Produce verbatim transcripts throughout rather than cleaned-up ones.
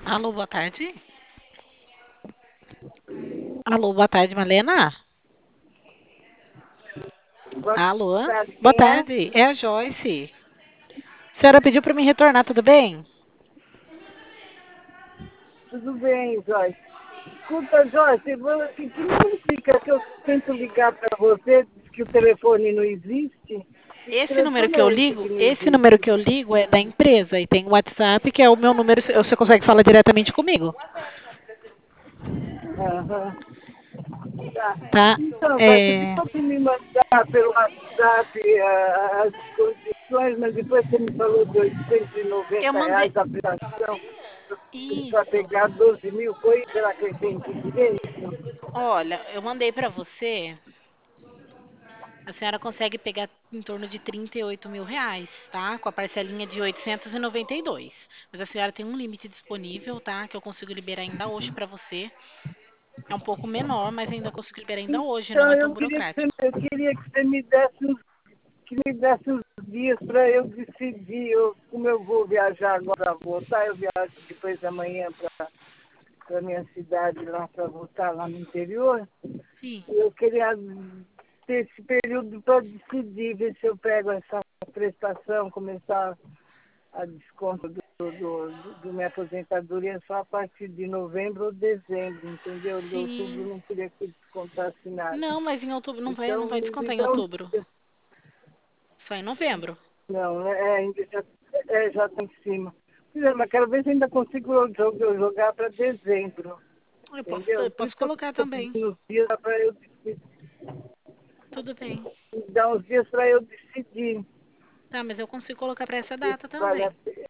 Alô, boa tarde. Alô, boa tarde, Malena. Boa Alô, tarde, boa quem é? tarde. É a Joyce. A senhora pediu para me retornar, tudo bem? Tudo bem, Joyce. Escuta, Joyce, vo- que, que número fica que eu tento ligar para você, diz que o telefone não existe? Que Esse número telefone que eu é esse que ligo, não esse número existe? que eu ligo é da empresa e tem o WhatsApp, que é o meu número, você consegue falar diretamente comigo, Aham. Tá. tá? Então, Joyce, você É, ficou de me mandar pelo WhatsApp ah, as condições, mas depois você me falou de oitocentos e eu noventa mandei. reais a aplicação para Isso. pegar doze mil, foi? Será que eu entendi direito? Olha, eu mandei para você. A senhora consegue pegar em torno de trinta e oito mil reais, tá? Com a parcelinha de oitocentos e noventa e dois. Mas a senhora tem um limite disponível, tá? Que eu consigo liberar ainda hoje para você. É um pouco menor, mas ainda consigo liberar ainda hoje, não Então, é tão eu queria que você, burocrático. eu queria que você me desse uns, que me desse uns dias para eu decidir. Eu, como eu vou viajar agora, voltar, eu viajo depois da manhã para a minha cidade lá para voltar lá no interior. Sim, Eu queria ter esse período para decidir, ver se eu pego essa prestação, começar a desconto do, do, do, do minha aposentadoria só a partir de novembro ou dezembro, entendeu? De outubro sim. não queria que descontasse nada. Não, mas em outubro não vai, não Então, vai descontar em então outubro. Só em novembro. não, é, ainda já, é, já está em cima. Pois mas quero ver se ainda consigo jogar, jogar para dezembro, Eu posso, entendeu? eu Por posso isso que eu colocar estou também. pedindo os dias para eu decidir, Tudo bem. dar uns dias para eu decidir Tá, mas eu consigo colocar para essa se data vale a também. pena.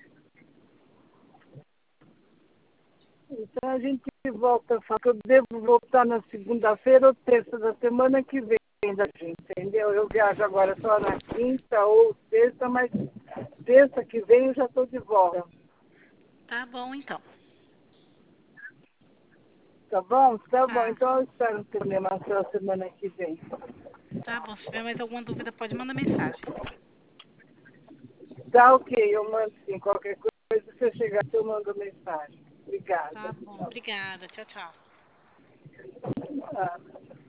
Então a gente volta, só que eu devo voltar na segunda-feira ou terça da semana que vem da gente, entendeu? Eu viajo agora só na quinta ou sexta, mas terça que vem eu já estou de volta. Tá bom, então. Tá bom? Tá bom. Tá. Então eu espero ter problema até a semana que vem. Tá bom. Se tiver mais alguma dúvida, pode mandar mensagem. Tá ok, eu mando sim. Qualquer coisa, se eu chegar, eu mando mensagem. Obrigada. Tá bom. Obrigada. Tchau, tchau. Ah.